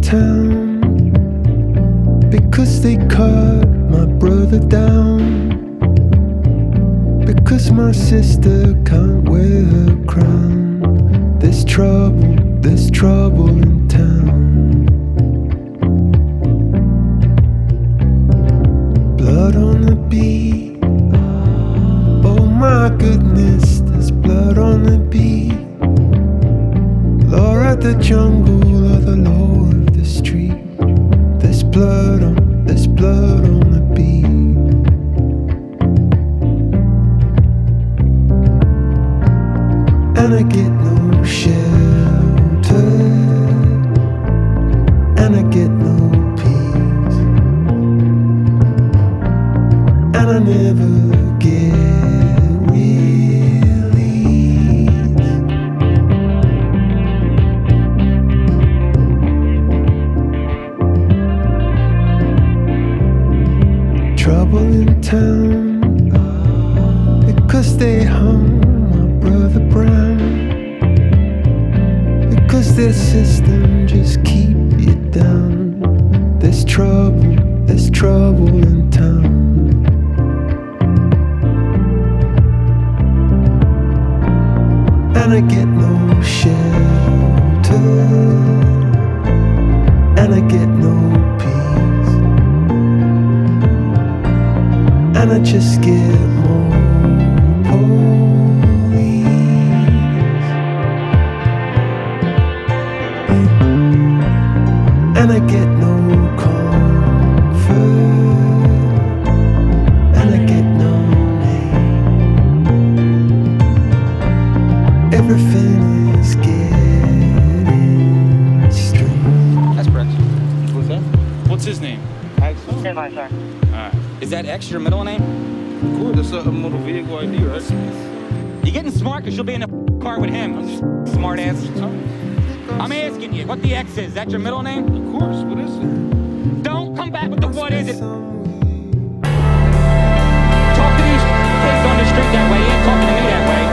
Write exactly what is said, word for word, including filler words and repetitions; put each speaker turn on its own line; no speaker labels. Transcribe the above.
town because they cut my brother down, because my sister can't wear her crown. There's trouble, there's trouble in town. Blood on the beat, oh my goodness, there's blood on the beat. Law of the jungle or the law of the street. There's blood on, there's blood on the beat. And I get no shelter, and I get no peace, and I never get released. Trouble in town because they hung my brother Brown, because their system just keep you down. There's trouble, there's trouble in town. And I get no shelter, and I get no peace, and I just get more police. And I get no comfort, and I get no name. Everything is getting strange.
That's correct.
What's that?
What's his name?
Axel?
Stand by, sir.
Alright. Is that X your middle name?
Cool, that's a motor vehicle I D, right?
You getting smart because you'll be in the car with him. Smart ass. I'm asking you, what the X is? Is that your middle name?
Of course, what is it?
Don't come back with the what is it. Talk to these kids on the street that way. You ain't talking to me that way.